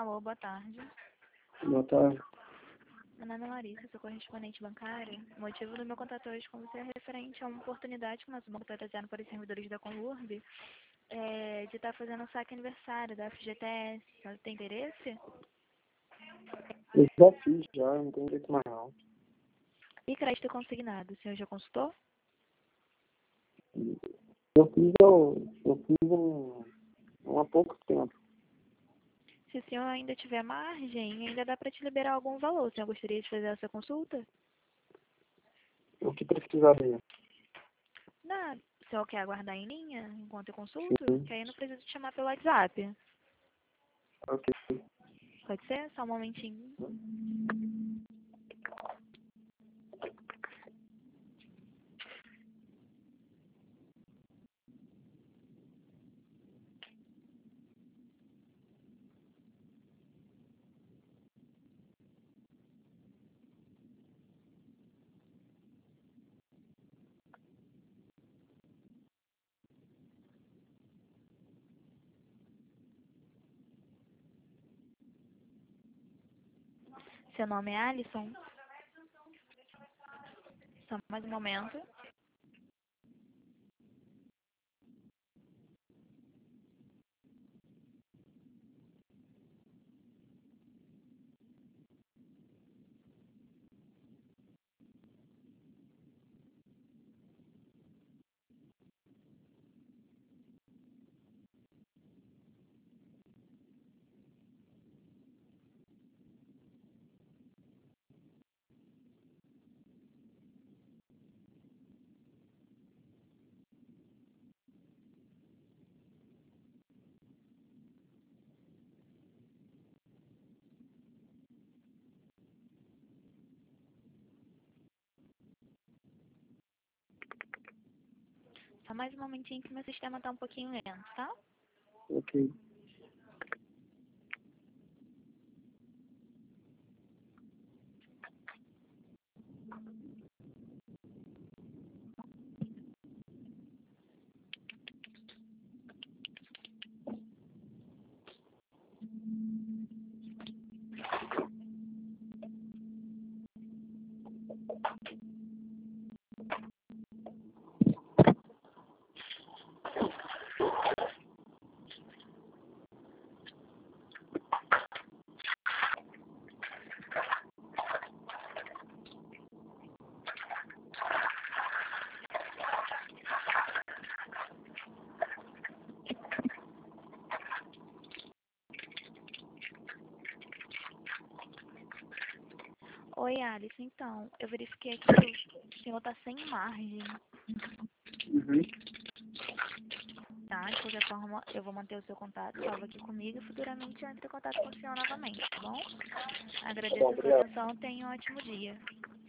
Alô, boa tarde. Boa tarde. Meu nome é Larissa, sou correspondente bancária. O motivo do meu contato hoje com você é referente a uma oportunidade que o nosso banco está trazendo para os servidores da Conlurb, de estar fazendo um saque aniversário da FGTS. Você tem interesse? Eu já fiz, já, não tem jeito mais não. E crédito consignado, o senhor já consultou? Eu fiz há pouco tempo. Se o senhor ainda tiver margem, ainda dá para te liberar algum valor. O senhor gostaria de fazer essa consulta? O que precisaria? Nada. O senhor quer aguardar em linha enquanto eu consulto? Sim, Que aí eu não preciso te chamar pelo WhatsApp. ok. Pode ser? Só um momentinho. Seu nome é Alisson? Só mais um momento. Só mais um momentinho que meu sistema tá um pouquinho lento, tá? Ok. Oi, Alice. Então, eu verifiquei aqui que o senhor tá sem margem, Uhum. tá? De qualquer forma, eu vou manter o seu contato, salvo aqui comigo e futuramente eu entro em contato com o senhor novamente, tá bom? Tá bom, Agradeço a sua obrigado. atenção. Tenha um ótimo dia.